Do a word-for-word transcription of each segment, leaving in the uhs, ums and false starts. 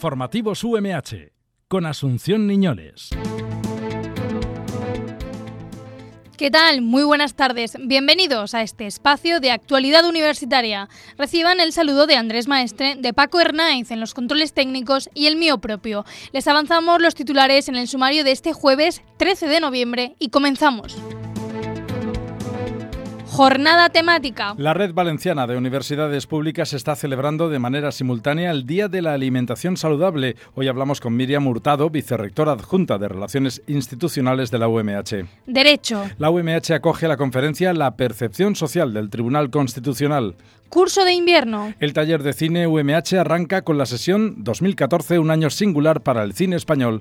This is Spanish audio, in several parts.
Informativos U M H, con Asunción Niñoles. ¿Qué tal? Muy buenas tardes. Bienvenidos a este espacio de actualidad universitaria. Reciban el saludo de Andrés Maestre, de Paco Hernáiz en los controles técnicos y el mío propio. Les avanzamos los titulares en el sumario de este jueves trece de noviembre y comenzamos. Jornada temática. La Red Valenciana de Universidades Públicas está celebrando de manera simultánea el Día de la Alimentación Saludable. Hoy hablamos con Miriam Hurtado, vicerrectora adjunta de Relaciones Institucionales de la U M H. Derecho. La U M H acoge la conferencia La Percepción Social del Tribunal Constitucional. Curso de invierno. El taller de cine U M H arranca con la sesión dos mil catorce, un año singular para el cine español.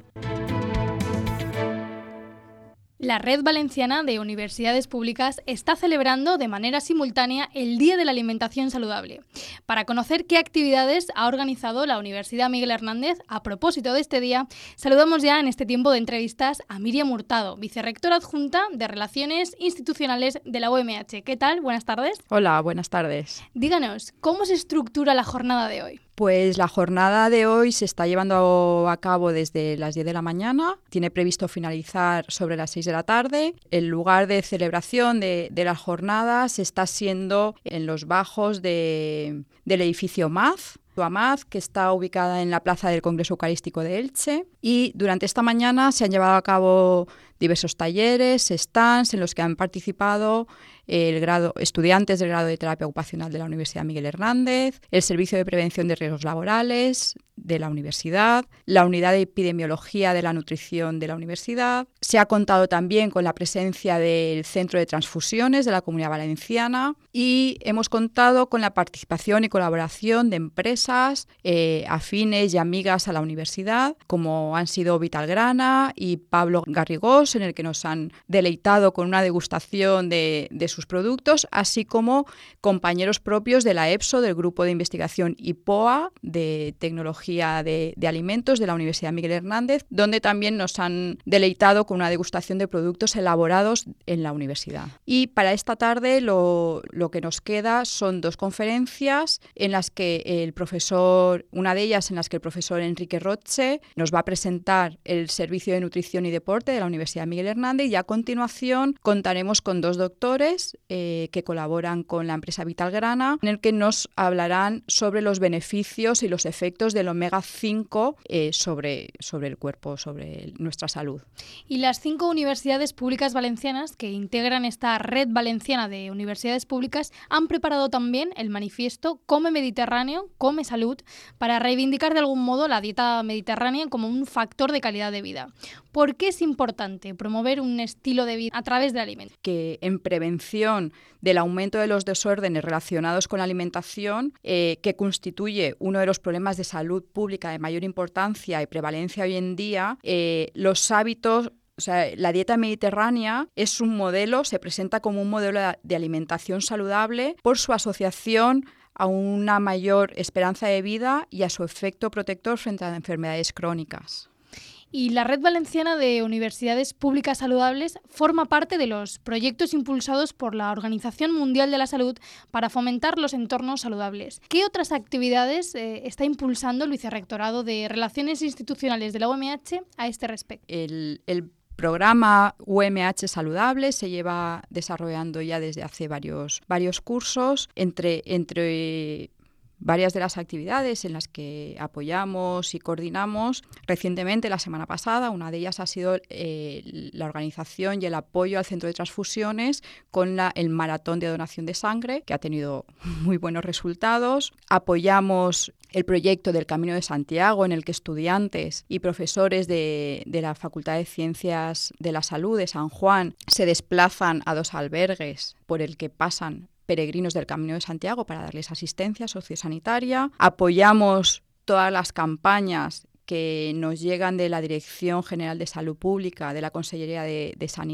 La Red Valenciana de Universidades Públicas está celebrando de manera simultánea el Día de la Alimentación Saludable. Para conocer qué actividades ha organizado la Universidad Miguel Hernández a propósito de este día, saludamos ya en este tiempo de entrevistas a Miriam Hurtado, vicerrectora adjunta de Relaciones Institucionales de la U M H. ¿Qué tal? Buenas tardes. Hola, buenas tardes. Díganos, ¿cómo se estructura la jornada de hoy? Pues la jornada de hoy se está llevando a cabo desde las diez de la mañana. Tiene previsto finalizar sobre las seis de la tarde. El lugar de celebración de, de las jornadas está siendo en los bajos de, del edificio M A Z. M A Z, que está ubicada en la Plaza del Congreso Eucarístico de Elche. Y durante esta mañana se han llevado a cabo diversos talleres, stands en los que han participado el grado, estudiantes del grado de terapia ocupacional de la Universidad Miguel Hernández, el Servicio de Prevención de Riesgos Laborales de la Universidad, la Unidad de Epidemiología de la Nutrición de la Universidad. Se ha contado también con la presencia del Centro de Transfusiones de la Comunidad Valenciana y hemos contado con la participación y colaboración de empresas eh, afines y amigas a la universidad, como han sido Vitalgrana y Pablo Garrigós, en el que nos han deleitado con una degustación de, de sus productos, así como compañeros propios de la EPSO, del Grupo de Investigación I P O A, de Tecnología de, de Alimentos de la Universidad Miguel Hernández, donde también nos han deleitado con una degustación de productos elaborados en la universidad. Y para esta tarde lo, lo que nos queda son dos conferencias en las que el profesor, una de ellas en las que el profesor Enrique Roche nos va a presentar el Servicio de Nutrición y Deporte de la Universidad Miguel Hernández, y a continuación contaremos con dos doctores eh, que colaboran con la empresa Vitalgrana, en el que nos hablarán sobre los beneficios y los efectos del omega cinco eh, sobre, sobre el cuerpo, sobre nuestra salud. Y las cinco universidades públicas valencianas que integran esta Red Valenciana de Universidades Públicas han preparado también el manifiesto Come Mediterráneo, Come Salud, para reivindicar de algún modo la dieta mediterránea como un factor de calidad de vida. ¿Por qué es importante promover un estilo de vida a través del alimento? Que en prevención del aumento de los desórdenes relacionados con la alimentación, eh, que constituye uno de los problemas de salud pública de mayor importancia y prevalencia hoy en día, eh, los hábitos, o sea, la dieta mediterránea es un modelo, se presenta como un modelo de alimentación saludable por su asociación a una mayor esperanza de vida y a su efecto protector frente a enfermedades crónicas. Y la Red Valenciana de Universidades Públicas Saludables forma parte de los proyectos impulsados por la Organización Mundial de la Salud para fomentar los entornos saludables. ¿Qué otras actividades eh, está impulsando el Vicerrectorado de Relaciones Institucionales de la U M H a este respecto? El, el programa U M H Saludable se lleva desarrollando ya desde hace varios, varios cursos, entre... entre varias de las actividades en las que apoyamos y coordinamos. Recientemente, la semana pasada, una de ellas ha sido eh, la organización y el apoyo al Centro de Transfusiones con la, el Maratón de Donación de Sangre, que ha tenido muy buenos resultados. Apoyamos el proyecto del Camino de Santiago, en el que estudiantes y profesores de, de la Facultad de Ciencias de la Salud de San Juan se desplazan a dos albergues por el que pasan peregrinos del Camino de Santiago para darles asistencia sociosanitaria. Apoyamos todas las campañas que nos llegan de la Dirección General de Salud Pública de la Consellería de, de Sanidad,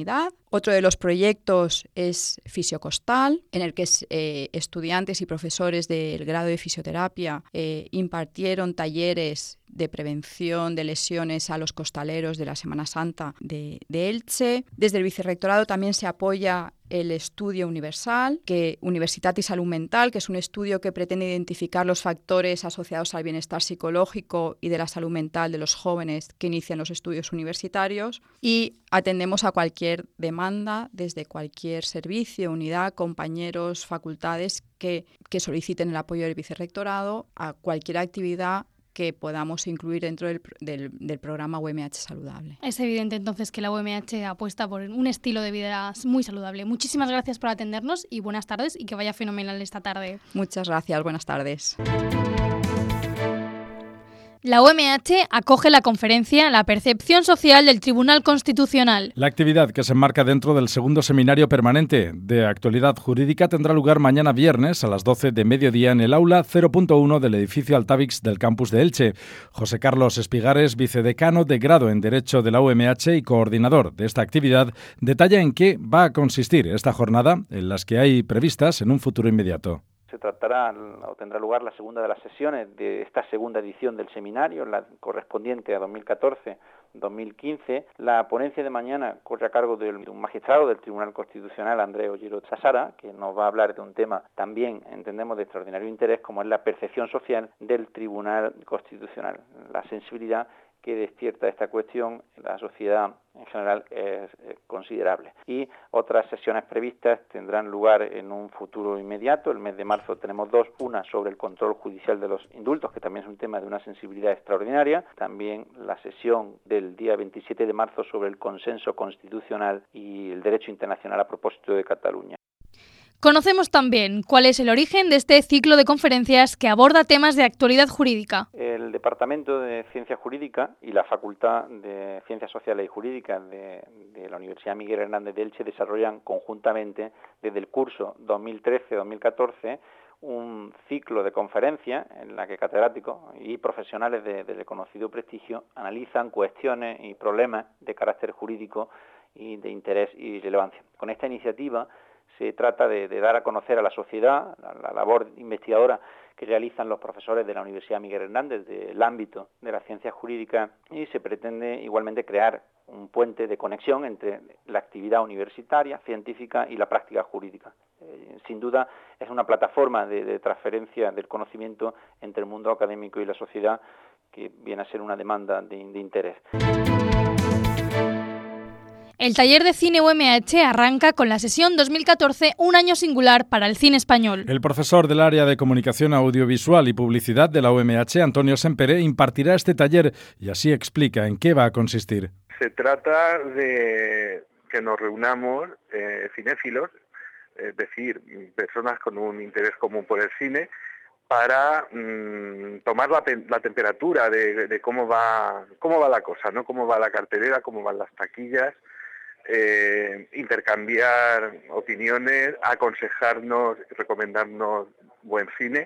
Otro de los proyectos es Fisiocostal, en el que eh, estudiantes y profesores del grado de fisioterapia eh, impartieron talleres de prevención de lesiones a los costaleros de la Semana Santa de, de Elche. Desde el Vicerrectorado también se apoya el estudio universal, que Universitat y Salud Mental, que es un estudio que pretende identificar los factores asociados al bienestar psicológico y de la salud mental de los jóvenes que inician los estudios universitarios, y atendemos a cualquier demanda desde cualquier servicio, unidad, compañeros, facultades que, que soliciten el apoyo del Vicerrectorado a cualquier actividad que podamos incluir dentro del, del, del programa U M H Saludable. Es evidente entonces que la U M H apuesta por un estilo de vida muy saludable. Muchísimas gracias por atendernos y buenas tardes, y que vaya fenomenal esta tarde. Muchas gracias, buenas tardes. La U M H acoge la conferencia La percepción social del Tribunal Constitucional. La actividad, que se enmarca dentro del segundo seminario permanente de actualidad jurídica, tendrá lugar mañana viernes a las doce de mediodía en el aula cero punto uno del edificio Altavix del campus de Elche. José Carlos Espigares, vicedecano de grado en Derecho de la U M H y coordinador de esta actividad, detalla en qué va a consistir esta jornada, en las que hay previstas en un futuro inmediato. Se tratará o tendrá lugar la segunda de las sesiones de esta segunda edición del seminario, la correspondiente a dos mil catorce dos mil quince. La ponencia de mañana corre a cargo de un magistrado del Tribunal Constitucional, Andrés Ollero Sassara, que nos va a hablar de un tema también, entendemos, de extraordinario interés, como es la percepción social del Tribunal Constitucional. La sensibilidad que despierta esta cuestión en la sociedad en general es considerable. Y otras sesiones previstas tendrán lugar en un futuro inmediato. El mes de marzo tenemos dos, una sobre el control judicial de los indultos, que también es un tema de una sensibilidad extraordinaria. También la sesión del día veintisiete de marzo sobre el consenso constitucional y el derecho internacional a propósito de Cataluña. Conocemos también cuál es el origen de este ciclo de conferencias que aborda temas de actualidad jurídica. El Departamento de Ciencias Jurídicas y la Facultad de Ciencias Sociales y Jurídicas de, de la Universidad Miguel Hernández de Elche desarrollan conjuntamente desde el curso dos mil trece dos mil catorce un ciclo de conferencias en la que catedráticos y profesionales de, de reconocido prestigio analizan cuestiones y problemas de carácter jurídico y de interés y relevancia. Con esta iniciativa se trata de, de dar a conocer a la sociedad la, la labor investigadora que realizan los profesores de la Universidad Miguel Hernández del ámbito de las ciencias jurídicas, y se pretende igualmente crear un puente de conexión entre la actividad universitaria, científica y la práctica jurídica. Eh, sin duda es una plataforma de, de transferencia del conocimiento entre el mundo académico y la sociedad que viene a ser una demanda de, de interés. El taller de cine U M H arranca con la sesión dos mil catorce, un año singular para el cine español. El profesor del área de comunicación audiovisual y publicidad de la U M H, Antonio Sempere, impartirá este taller y así explica en qué va a consistir. Se trata de que nos reunamos eh, cinéfilos, es decir, personas con un interés común por el cine, para mmm, tomar la, la temperatura de, de cómo va cómo va la cosa, ¿no? Cómo va la cartelera, cómo van las taquillas. Eh, intercambiar opiniones, aconsejarnos, recomendarnos buen cine,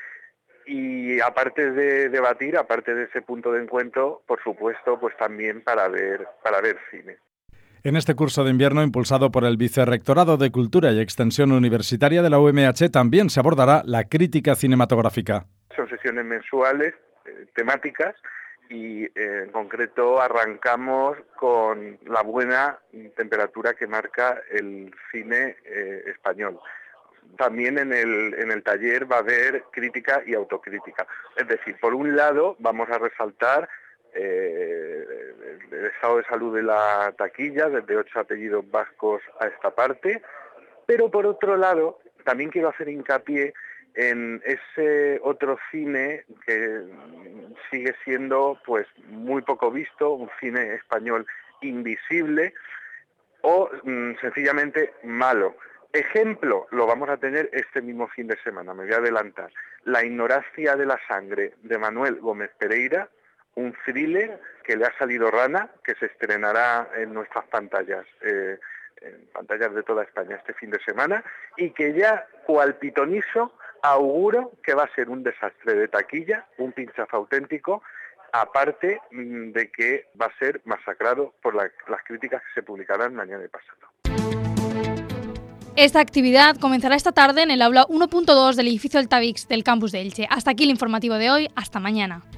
y aparte de debatir, aparte de ese punto de encuentro, por supuesto, pues también para ver para ver cine. En este curso de invierno, impulsado por el Vicerrectorado de Cultura y Extensión Universitaria de la U M H, también se abordará la crítica cinematográfica. Son sesiones mensuales, eh, temáticas, y eh, en concreto arrancamos con la buena temperatura que marca el cine eh, español. También en el, en el taller va a haber crítica y autocrítica. Es decir, por un lado vamos a resaltar eh, el estado de salud de la taquilla, desde ocho apellidos vascos a esta parte, pero por otro lado también quiero hacer hincapié en ese otro cine que sigue siendo pues muy poco visto, un cine español invisible o mm, sencillamente malo. Ejemplo, lo vamos a tener este mismo fin de semana, me voy a adelantar. La ignorancia de la sangre, de Manuel Gómez Pereira, un thriller que le ha salido rana, que se estrenará en nuestras pantallas, eh, en pantallas de toda España este fin de semana, y que ya, cual pitonizo, auguro que va a ser un desastre de taquilla, un pinchazo auténtico, aparte de que va a ser masacrado por la, las críticas que se publicarán mañana y pasado. Esta actividad comenzará esta tarde en el aula uno punto dos del edificio Altavix del campus de Elche. Hasta aquí el informativo de hoy. Hasta mañana.